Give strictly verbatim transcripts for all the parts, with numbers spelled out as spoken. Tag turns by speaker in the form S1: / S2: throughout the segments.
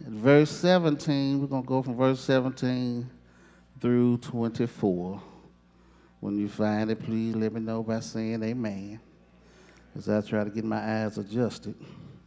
S1: verse seventeen, we're going to go from verse seventeen through twenty-four. When you find it, please let me know by saying amen, as I try to get my eyes adjusted.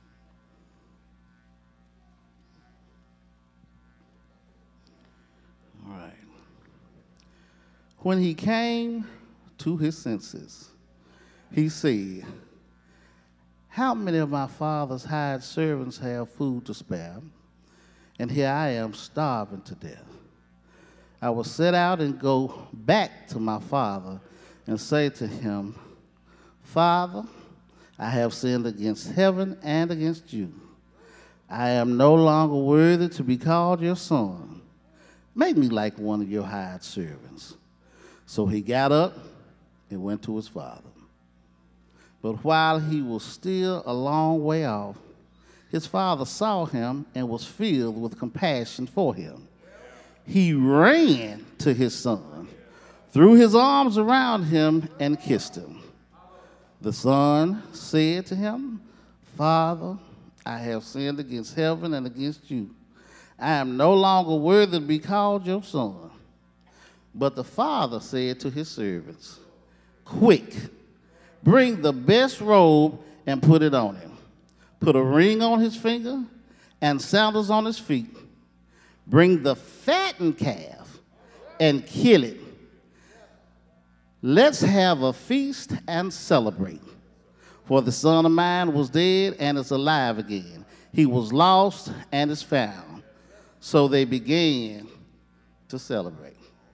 S1: All right. When he came to his senses, he said, how many of my father's hired servants have food to spare, and here I am starving to death? I will set out and go back to my father and say to him, Father, I have sinned against heaven and against you. I am no longer worthy to be called your son. Make me like one of your hired servants. So he got up and went to his father. But while he was still a long way off, his father saw him and was filled with compassion for him. He ran to his son, threw his arms around him, and kissed him. The son said to him, Father, I have sinned against heaven and against you. I am no longer worthy to be called your son. But the father said to his servants, quick, bring the best robe and put it on him. Put a ring on his finger and sandals on his feet. Bring the fattened calf and kill it. Let's have a feast and celebrate. For the son of mine was dead and is alive again. He was lost and is found. So they began to celebrate.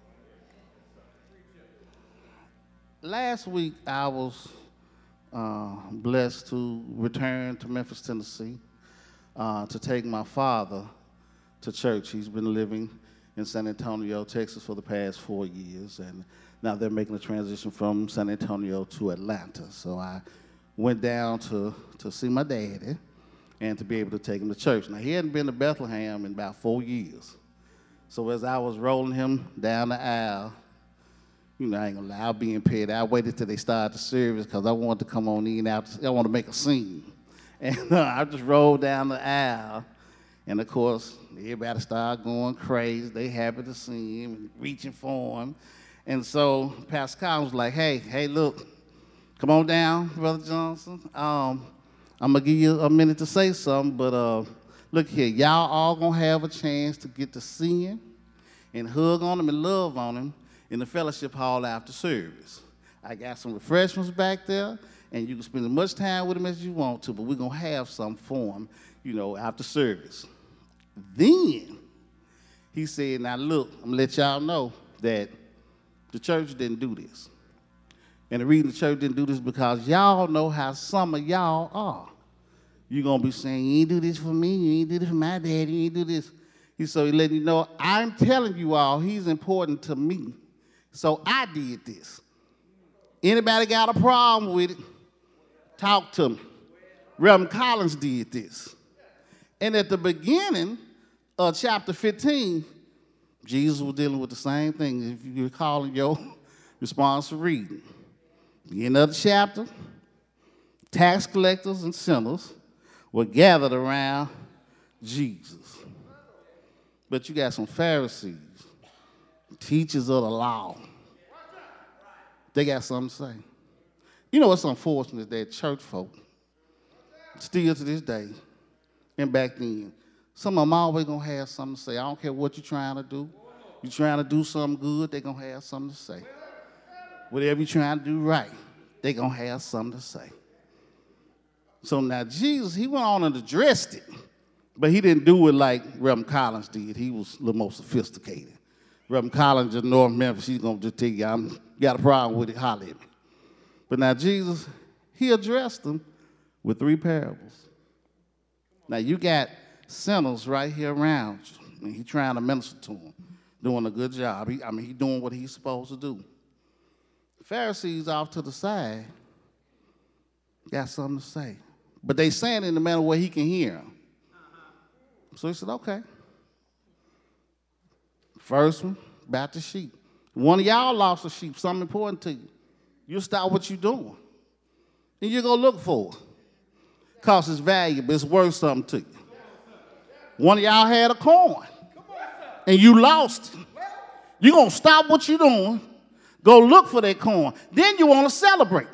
S1: Last week I was uh, blessed to return to Memphis, Tennessee, uh, to take my father to church. He's been living in San Antonio, Texas for the past four years, and now they're making a transition from San Antonio to Atlanta. So I went down to, to see my daddy and to be able to take him to church. Now, he hadn't been to Bethlehem in about four years. So as I was rolling him down the aisle, you know, I ain't gonna lie, I was being petty. I waited till they started the service because I wanted to come on in out. I want to make a scene. And uh, I just rolled down the aisle. And of course, everybody started going crazy. They happy to see him and reaching for him. And so Pastor Collins was like, hey, hey, look, come on down, Brother Johnson. Um, I'm going to give you a minute to say something, but uh, look here, y'all all going to have a chance to get to see him and hug on him and love on him in the fellowship hall after service. I got some refreshments back there, and you can spend as much time with him as you want to, but we're going to have some for him, you know, after service. Then he said, now look, I'm going to let y'all know that the church didn't do this. And the reason the church didn't do this because y'all know how some of y'all are. You're going to be saying, you ain't do this for me, you ain't do this for my daddy, you ain't do this. He so he letting you know, I'm telling you all, he's important to me. So I did this. Anybody got a problem with it? Talk to me. Reverend Collins did this. And at the beginning of chapter fifteen, Jesus was dealing with the same thing. If you recall in your response to reading. Beginning of the chapter, tax collectors and sinners were gathered around Jesus. But you got some Pharisees, teachers of the law. They got something to say. You know what's unfortunate that church folk, still to this day, and back then, some of them always gonna have something to say. I don't care what you're trying to do. You're trying to do something good, they're gonna have something to say. Whatever you're trying to do right, they're gonna have something to say. So now Jesus, he went on and addressed it, but he didn't do it like Reverend Collins did. He was a little more sophisticated. Reverend Collins in North Memphis, he's gonna just tell you, I'm got a problem with it, holler at me. But now Jesus, he addressed them with three parables. Now, you got sinners right here around you, and he's trying to minister to them, doing a good job. He, I mean, he's doing what he's supposed to do. The Pharisees off to the side got something to say. But they saying it in a manner where he can hear them. So he said, okay. First one, about the sheep. One of y'all lost a sheep, something important to you. You stop what you're doing, and you're going to look for it. Because it's valuable, it's worth something to you. One of y'all had a coin and you lost it. You're going to stop what you're doing, go look for that coin. Then you want to celebrate.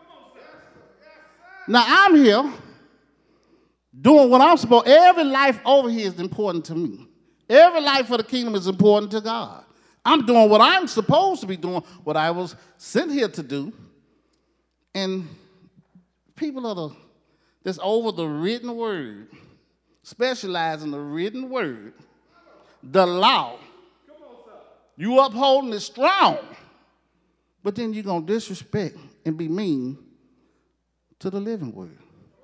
S1: Now, I'm here doing what I'm supposed to. Every life over here is important to me. Every life for the kingdom is important to God. I'm doing what I'm supposed to be doing, what I was sent here to do. And people are the, that's over the written word, specialize in the written word, the law. You upholding it strong, but then you're going to disrespect and be mean to the living word.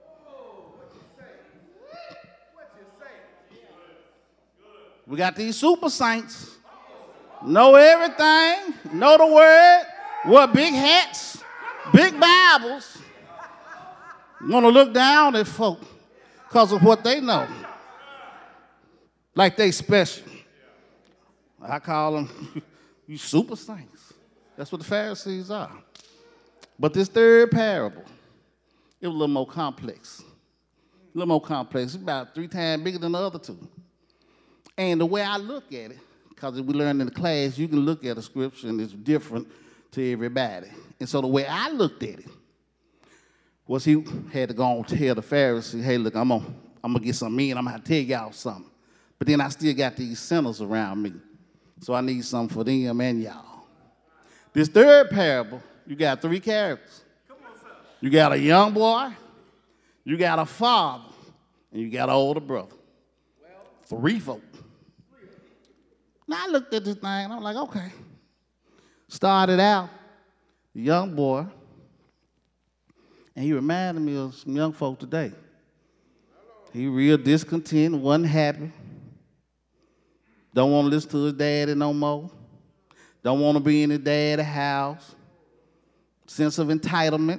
S1: We got these super saints, know everything, know the word, wear big hats, big Bibles, want to look down at folk because of what they know, like they special. I call them you super saints. That's what the Pharisees are. But this third parable, it was a little more complex. A little more complex. It's about three times bigger than the other two. And the way I look at it, because we learned in the class, you can look at a scripture and it's different to everybody. And so the way I looked at it was he had to go and tell the Pharisees, hey, look, I'm going I'm to get something in, I'm going to tell y'all something. But then I still got these sinners around me. So I need something for them and y'all. This third parable, you got three characters. You got a young boy, you got a father, and you got an older brother. Three folk. Now I looked at this thing, and I'm like, okay. Started out, the young boy, and he reminded me of some young folk today. He real discontent, wasn't happy. Don't want to listen to his daddy no more. Don't want to be in his daddy's house. Sense of entitlement.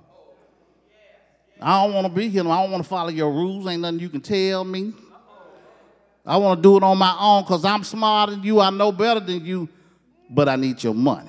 S1: I don't want to be here. I don't want to follow your rules. Ain't nothing you can tell me. I want to do it on my own because I'm smarter than you. I know better than you, but I need your money.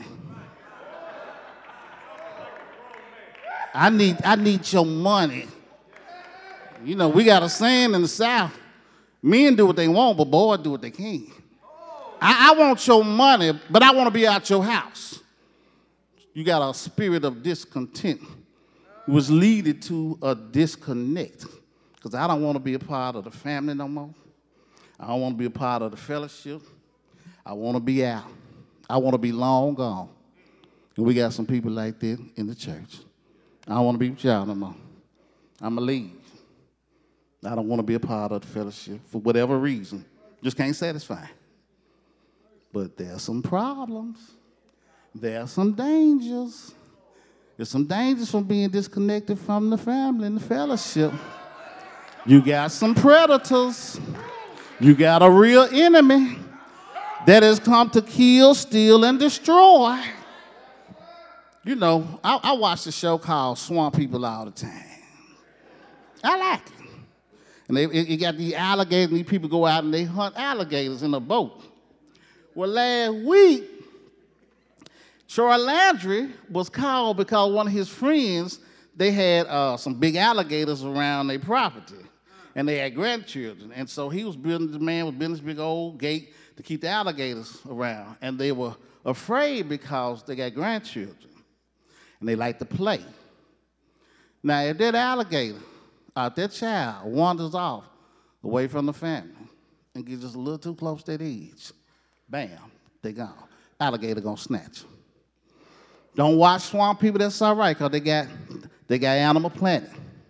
S1: I need, I need your money. You know, we got a saying in the South. Men do what they want, but boys do what they can. I, I want your money, but I want to be out your house. You got a spirit of discontent, which leaded to a disconnect. Because I don't want to be a part of the family no more. I don't want to be a part of the fellowship. I want to be out. I want to be long gone. And we got some people like that in the church. I don't want to be with y'all no more. I'm going to leave. I don't want to be a part of the fellowship for whatever reason. Just can't satisfy. But there's some problems. There's some dangers. There's some dangers from being disconnected from the family and the fellowship. You got some predators. You got a real enemy that has come to kill, steal, and destroy. You know, I, I watch a show called Swamp People all the time. I like it. And they, it, it got these alligators, and these people go out and they hunt alligators in a boat. Well, last week, Troy Landry was called because one of his friends, they had uh, some big alligators around their property, and they had grandchildren. And so he was building, the man was building this big old gate to keep the alligators around. And they were afraid because they got grandchildren, and they like to play. Now, if that alligator, uh, that child wanders off away from the family and gets just a little too close to that edge, bam, they gone. Alligator gonna snatch them. Don't watch Swamp People, that's all right, because they got, they got Animal Planet.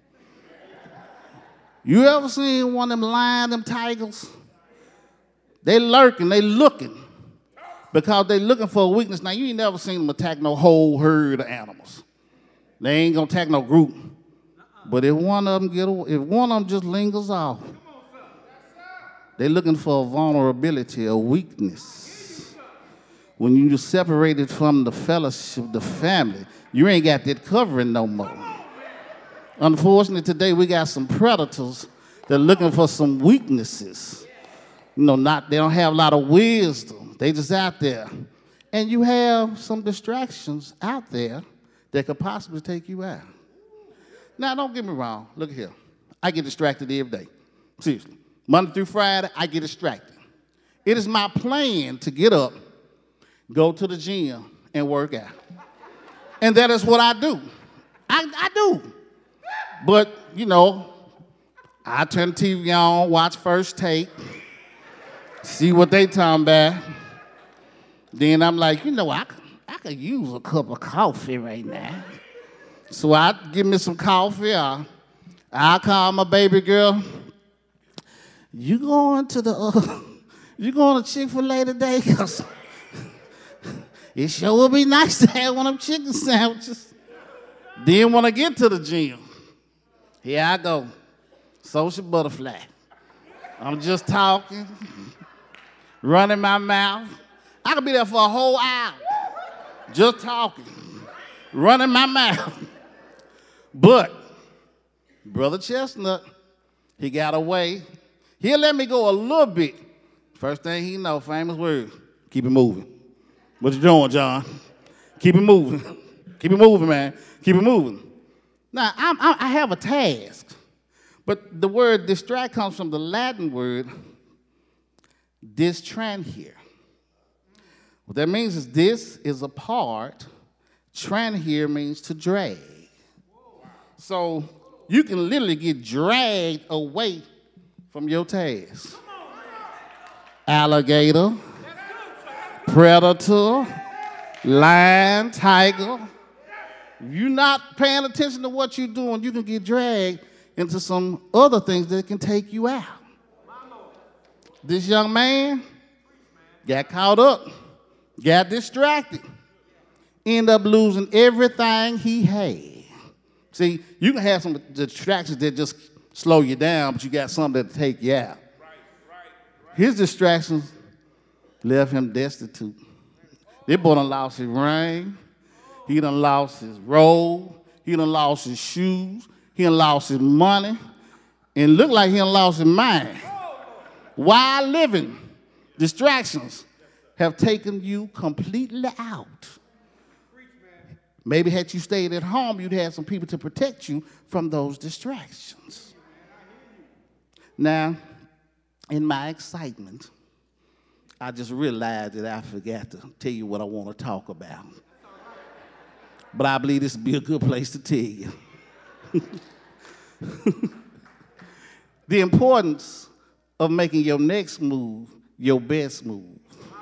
S1: You ever seen one of them lion, them tigers? They lurking, they looking, because they looking for a weakness. Now, you ain't never seen them attack no whole herd of animals. They ain't gonna attack no group. But if one of them get, if one of them just lingers off, they're looking for a vulnerability, a weakness. When you separated from the fellowship, the family, you ain't got that covering no more. Unfortunately, today we got some predators that are looking for some weaknesses. You know, not they don't have a lot of wisdom. They just out there. And you have some distractions out there that could possibly take you out. Now, don't get me wrong. Look here. I get distracted every day. Seriously. Monday through Friday, I get distracted. It is my plan to get up, go to the gym, and work out. And that is what I do. I, I do. But, you know, I turn the T V on, watch First Take, see what they talking about. Then I'm like, you know, I, I could use a cup of coffee right now. So I give me some coffee. I, I call my baby girl. You going to the, uh, you going to Chick-fil-A today? Because it sure would be nice to have one of them chicken sandwiches. Then when I get to the gym, here I go, social butterfly. I'm just talking, running my mouth. I could be there for a whole hour, just talking, running my mouth. But Brother Chestnut, he got away. He'll let me go a little bit. First thing he know, famous word, keep it moving. What you doing, John? Keep it moving. Keep it moving, man. Keep it moving. Now, I'm, I I have a task, but the word distract comes from the Latin word distranhere. What that means is this is a part. Tranhere means to drag. So you can literally get dragged away from your task. Alligator, predator, lion, tiger. If you're not paying attention to what you're doing, you can get dragged into some other things that can take you out. This young man got caught up, got distracted, ended up losing everything he had. See, you can have some distractions that just slow you down, but you got something that'll take you out. Right, right, right. His distractions left him destitute. That boy done lost his ring. He done lost his robe. He done lost his shoes. He done lost his money. And looked like he done lost his mind. While living, distractions have taken you completely out. Maybe had you stayed at home, you'd have some people to protect you from those distractions. Now, in my excitement, I just realized that I forgot to tell you what I want to talk about. But I believe this would be a good place to tell you. The importance of making your next move your best move.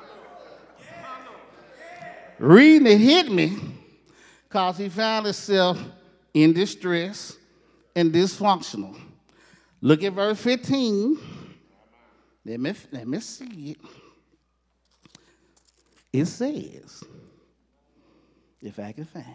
S1: Reading it hit me because he found himself in distress and dysfunctional. Look at verse fifteen. Let me, let me see it. It says, if I can find it.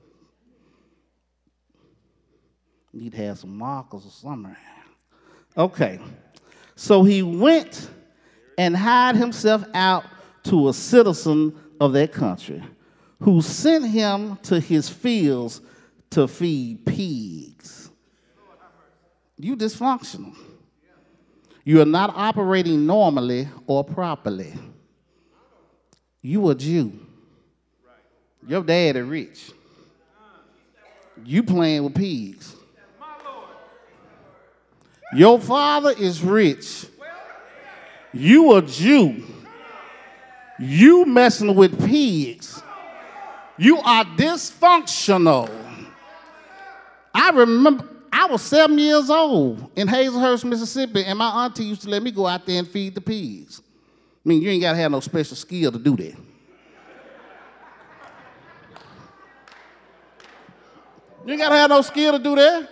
S1: Need to have some markers or something. Okay. So he went and hired himself out to a citizen of that country who sent him to his fields to feed pigs. You dysfunctional. You are not operating normally or properly. You a Jew. Your daddy rich. You playing with pigs. Your father is rich. You a Jew. You messing with pigs. You are dysfunctional. I remember I was seven years old in Hazelhurst, Mississippi, and my auntie used to let me go out there and feed the pigs. I mean, you ain't got to have no special skill to do that. You ain't got to have no skill to do that.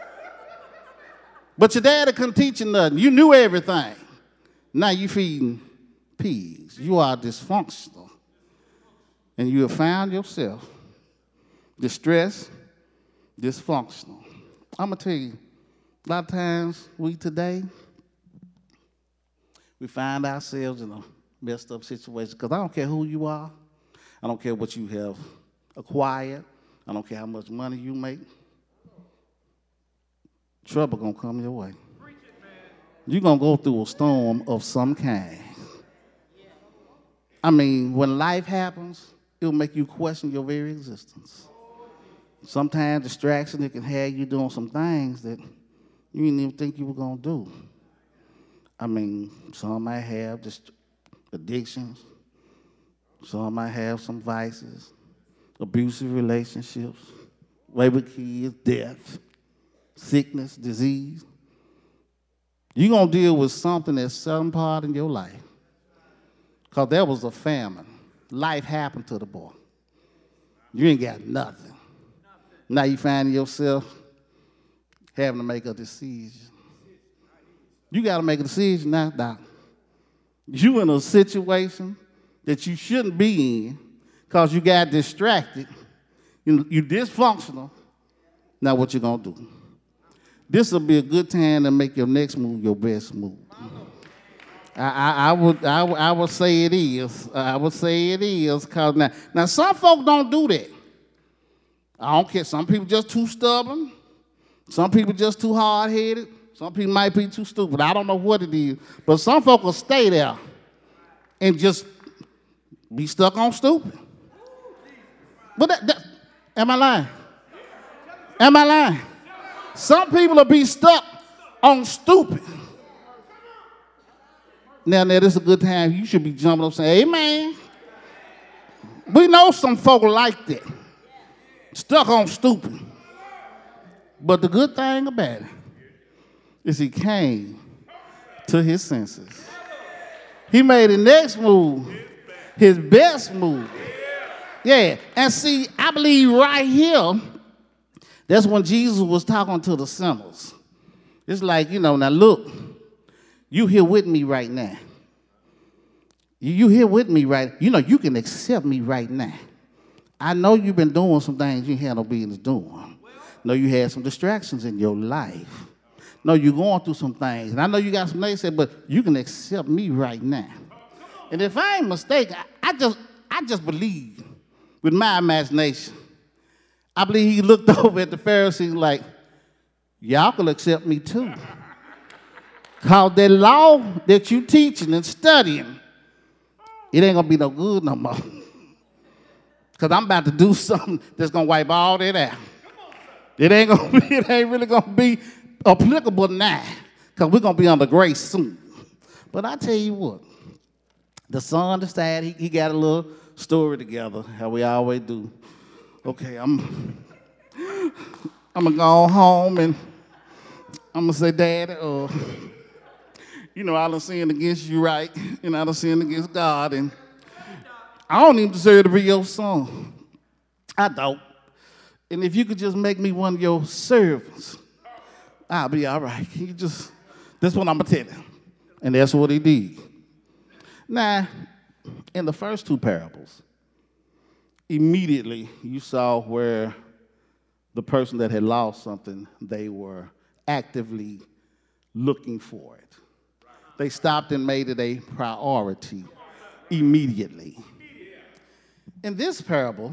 S1: But your daddy couldn't teach you nothing. You knew everything. Now you feeding pigs. You are dysfunctional. And you have found yourself distressed, dysfunctional. I'm going to tell you, a lot of times we today, we find ourselves in a messed up situation because I don't care who you are. I don't care what you have acquired. I don't care how much money you make. Trouble gonna come your way. You're gonna go through a storm of some kind. I mean, when life happens, it'll make you question your very existence. Sometimes distraction, it can have you doing some things that you didn't even think you were gonna do. I mean, some might have just addictions. Some might have some vices, abusive relationships, way with kids, death, sickness, disease. You're going to deal with something at some part in your life. Because there was a famine. Life happened to the boy. You ain't got nothing. Now you find yourself having to make a decision. You got to make a decision now, Doc. You in a situation that you shouldn't be in because you got distracted. You, you're dysfunctional. Now what you going to do? This will be a good time to make your next move your best move. I, I, I, would, I, I would say it is. I would say it is. Cause now, now, some folk don't do that. I don't care. Some people just too stubborn. Some people just too hard-headed. Some people might be too stupid. I don't know what it is. But some folk will stay there and just be stuck on stupid. But that, that, am I lying? Am I lying? Some people will be stuck on stupid. Now, now, this is a good time. You should be jumping up saying, amen. We know some folk like that. Stuck on stupid. But the good thing about it is he came to his senses. He made the next move his best move. Yeah, and see, I believe right here, that's when Jesus was talking to the sinners. It's like, you know, now look, you here with me right now. You, you here with me right, you know, you can accept me right now. I know you've been doing some things you had no business doing. No, you had some distractions in your life. No, you're going through some things. And I know you got some naysayers, but you can accept me right now. And if I ain't mistaken, I, I just I just believe with my imagination. I believe he looked over at the Pharisees like, y'all can accept me too. Because that law that you teaching and studying, it ain't going to be no good no more. Because I'm about to do something that's going to wipe all that out. It ain't gonna be, it ain't really going to be applicable now. Because we're going to be under grace soon. But I tell you what, the son decided he, he got a little story together, how we always do. Okay, I'm, I'm going to go home and I'm going to say, Daddy, uh, you know, I done sinned against you, right? And I done sinned against God. And I don't even deserve to be your son. I don't. And if you could just make me one of your servants, I'll be all right. You just, that's what I'm going to tell him. And that's what he did. Now, in the first two parables, immediately you saw where the person that had lost something, they were actively looking for it. They stopped and made it a priority immediately. In this parable,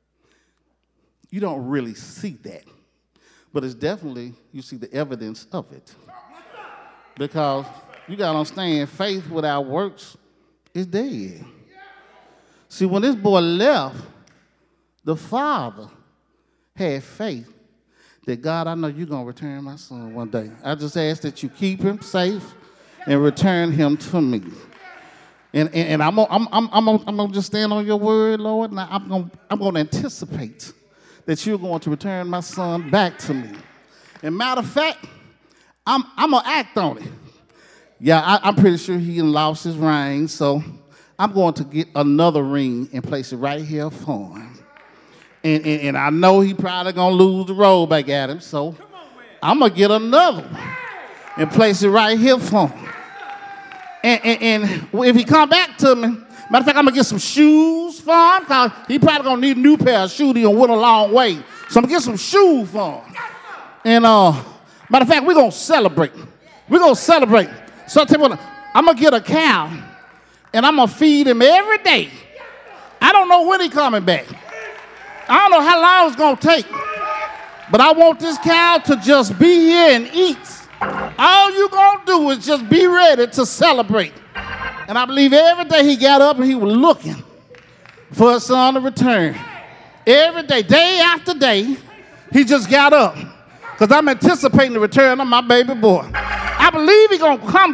S1: you don't really see that, but it's definitely, you see the evidence of it. Because you got to understand, faith without works is dead. See, when this boy left, the father had faith that, God, I know you're going to return my son one day. I just ask that you keep him safe and return him to me. And, and, and I'm going I'm, I'm, I'm, I'm gonna just stand on your word, Lord, and I'm going I'm gonna anticipate that you're going to return my son back to me. And matter of fact, I'm, I'm going to act on it. Yeah, I, I'm pretty sure he lost his ring, so I'm going to get another ring and place it right here for him. And, and, and I know he probably going to lose the road back at him, so I'm going to get another one and place it right here for him. And, and, and if he come back to me, matter of fact, I'm going to get some shoes for him, because he probably going to need a new pair of shoes. He done went a long way. So I'm going to get some shoes for him. And uh, matter of fact, we're going to celebrate. We're going to celebrate. So I tell you what, I'm going to get a cow, and I'm going to feed him every day. I don't know when he's coming back. I don't know how long it's going to take. But I want this cow to just be here and eat. All you're going to do is just be ready to celebrate. And I believe every day he got up and he was looking for his son to return. Every day, day after day, he just got up. Because I'm anticipating the return of my baby boy. I believe he's going to come back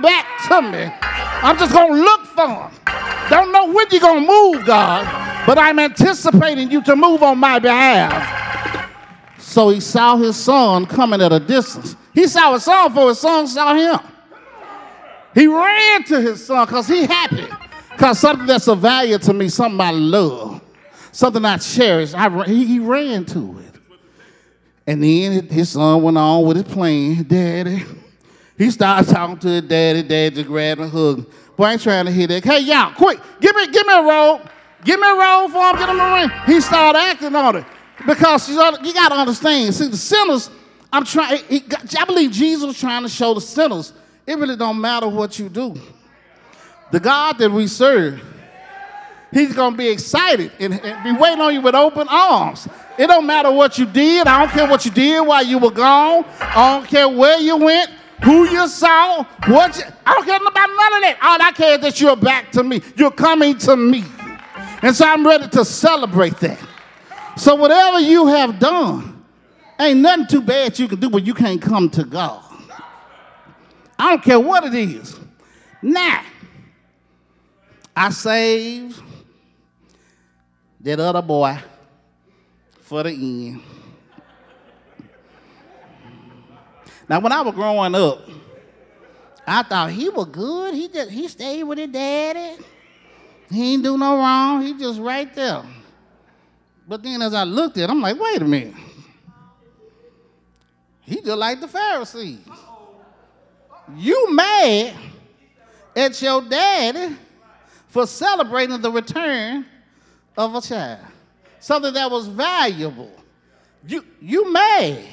S1: to me. I'm just going to look for him. Don't know when you're going to move, God, but I'm anticipating you to move on my behalf. So he saw his son coming at a distance. He saw his son before his son saw him. He ran to his son because he happy. Because something that's of value to me, something I love, something I cherish, I, he, he ran to it. And then his son went on with his plan. Daddy. He started talking to his daddy. Daddy just grabbed and hugged. Boy, I ain't trying to hear that. Hey, y'all, quick, give me, give me a roll. Give me a roll for him, get him a ring. He started acting on it. Because you, you got to understand, see, the sinners, I'm trying, I believe Jesus was trying to show the sinners, it really don't matter what you do. The God that we serve, he's going to be excited and, and be waiting on you with open arms. It don't matter what you did. I don't care what you did while you were gone. I don't care where you went, who you saw, what you, I don't care about none of that. All I care is that you're back to me. You're coming to me. And so I'm ready to celebrate that. So whatever you have done, ain't nothing too bad you can do, but you can't come to God. I don't care what it is. Now, I saved that other boy for the end. Now, when I was growing up, I thought he was good. He just he stayed with his daddy. He ain't do no wrong. He just right there. But then as I looked at him, I'm like, wait a minute. He just like the Pharisees. You mad at your daddy for celebrating the return of a child. Something that was valuable. You, you mad.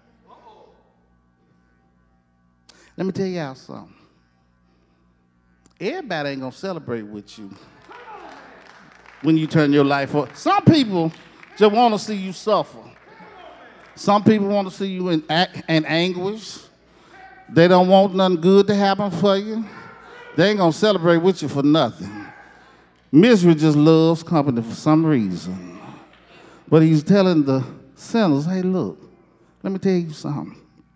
S1: Let me tell y'all something. Everybody ain't gonna celebrate with you when you turn your life over. Some people just want to see you suffer. Some people want to see you in, in anguish. They don't want nothing good to happen for you. They ain't gonna celebrate with you for nothing. Misery just loves company for some reason. But he's telling the sinners, hey, look, let me tell you something.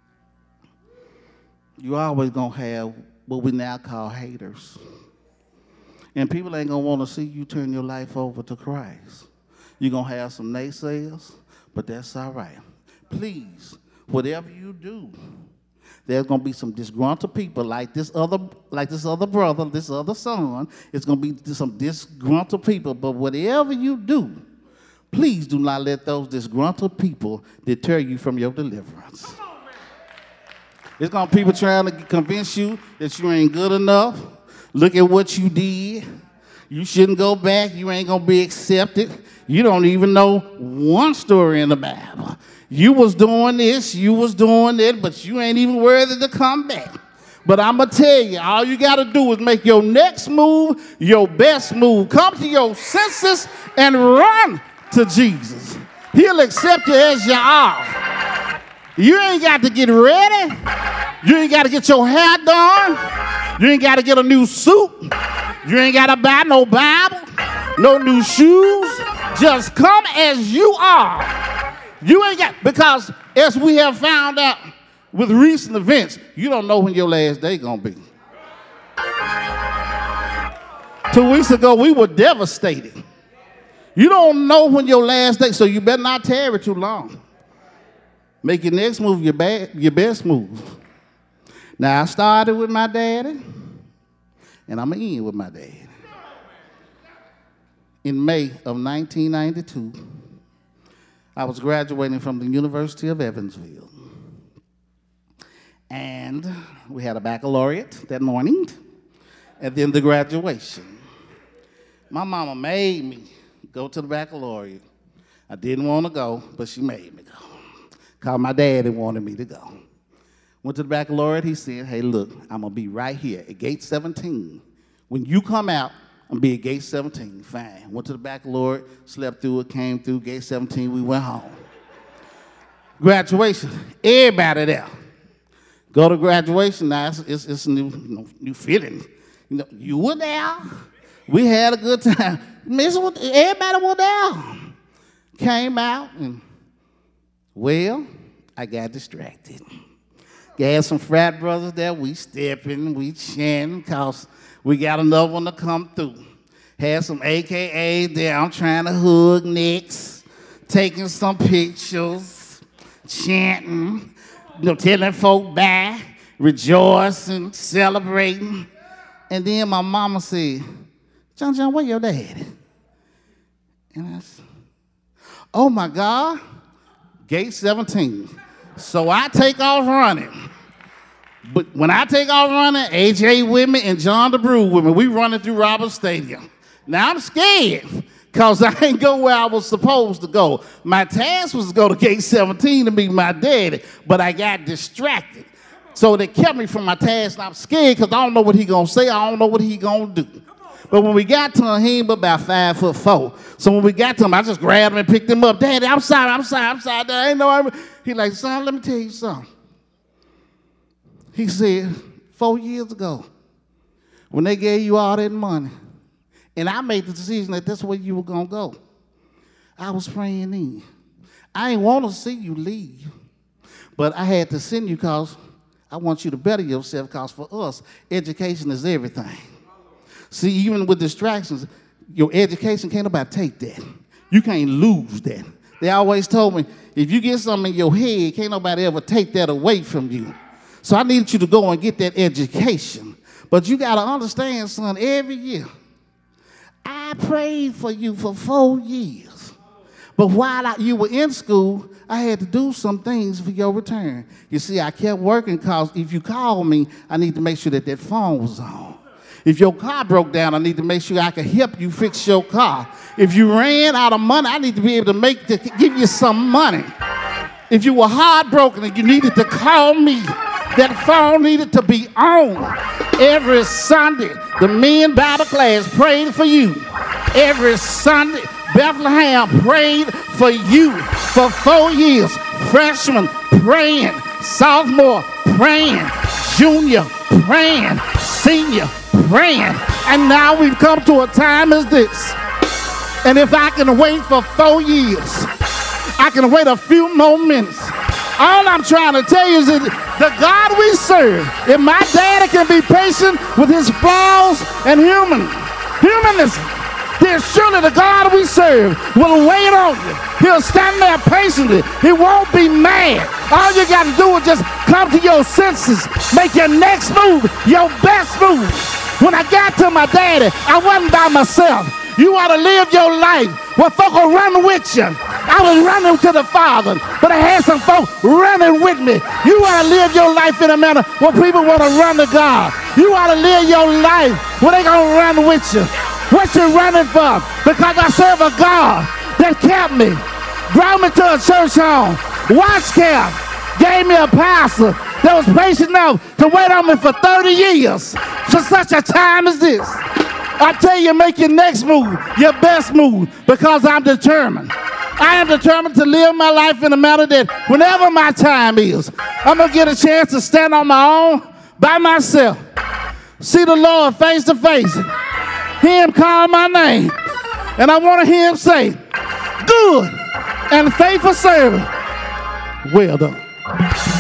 S1: You always gonna have what we now call haters. And people ain't gonna wanna see you turn your life over to Christ. You're gonna have some naysayers, but that's all right. Please, whatever you do, there's gonna be some disgruntled people like this other, like this other brother, this other son. It's gonna be some disgruntled people, but whatever you do, please do not let those disgruntled people deter you from your deliverance. It's gonna be people trying to convince you that you ain't good enough. Look at what you did. You shouldn't go back. You ain't gonna be accepted. You don't even know one story in the Bible. You was doing this, you was doing that, but you ain't even worthy to come back. But I'm going to tell you, all you got to do is make your next move your best move. Come to your senses and run to Jesus. He'll accept you as you are. You ain't got to get ready. You ain't got to get your hair done. You ain't got to get a new suit. You ain't got to buy no Bible, no new shoes. Just come as you are. You ain't got, because as we have found out with recent events, you don't know when your last day gonna be. Two weeks ago, we were devastated. You don't know when your last day, so you better not tarry too long. Make your next move your, bad, your best move. Now, I started with my daddy, and I'm gonna end with my dad. In May of nineteen ninety-two, I was graduating from the University of Evansville. And we had a baccalaureate that morning, and then the graduation. My mama made me go to the baccalaureate. I didn't want to go, but she made me go. Because my daddy wanted me to go. Went to the baccalaureate, he said, hey, look, I'm going to be right here at gate seventeen. When you come out, I'm going to be at gate seventeen. Fine. Went to the baccalaureate, slept through it, came through gate seventeen, we went home. Graduation, everybody there. Go to graduation, now it's, it's, it's a new, you know, new feeling. You know, you were there. We had a good time. Everybody was there. Came out and, well, I got distracted. Got some frat brothers there. We stepping, we chanting, cause we got another one to come through. Had some A K A there. I'm trying to hug necks, taking some pictures, chanting, you know, telling folk bye, rejoicing, celebrating. And then my mama said, John John, where your daddy? And I said, oh my God, gate seventeen. So I take off running. But when I take off running, A J with me and John DeBrew with me. We running through Roberts Stadium. Now I'm scared because I ain't go where I was supposed to go. My task was to go to gate seventeen to meet my daddy, but I got distracted. So they kept me from my task, and I'm scared because I don't know what he gonna say. I don't know what he gonna do. But when we got to him, he ain't but about five foot four. So when we got to him, I just grabbed him and picked him up. Daddy, I'm sorry, I'm sorry, I'm sorry. I ain't know. I he like, son, let me tell you something. He said, four years ago, when they gave you all that money, and I made the decision that that's where you were gonna go, I was praying in. I ain't want to see you leave, but I had to send you because I want you to better yourself, because for us, education is everything. See, even with distractions, your education, can't nobody take that. You can't lose that. They always told me, if you get something in your head, can't nobody ever take that away from you. So I needed you to go and get that education. But you got to understand, son, every year, I prayed for you for four years. But while I, you were in school, I had to do some things for your return. You see, I kept working because if you call me, I need to make sure that that phone was on. If your car broke down, I need to make sure I can help you fix your car. If you ran out of money, I need to be able to make to give you some money. If you were heartbroken and you needed to call me, that phone needed to be on. Every Sunday, the men Bible class prayed for you. Every Sunday, Bethlehem prayed for you for four years. Freshman praying, sophomore praying, junior praying, senior praying. And now we've come to a time as this. And if I can wait for four years, I can wait a few more minutes. All I'm trying to tell you is that the God we serve, if my daddy can be patient with his flaws and human, humanness, then surely the God we serve will wait on you. He'll stand there patiently. He won't be mad. All you got to do is just come to your senses. Make your next move your best move. When I got to my daddy, I wasn't by myself. You ought to live your life where folk will run with you. I was running to the Father, but I had some folk running with me. You ought to live your life in a manner where people want to run to God. You ought to live your life where they going to run with you. What you running for? Because I serve a God that kept me, brought me to a church home, watch care, gave me a pastor that was patient enough to wait on me for thirty years for such a time as this. I tell you, make your next move your best move, because I'm determined. I am determined to live my life in a manner that whenever my time is, I'm going to get a chance to stand on my own by myself, see the Lord face to face, hear him call my name, and I want to hear him say, good and faithful servant, well done.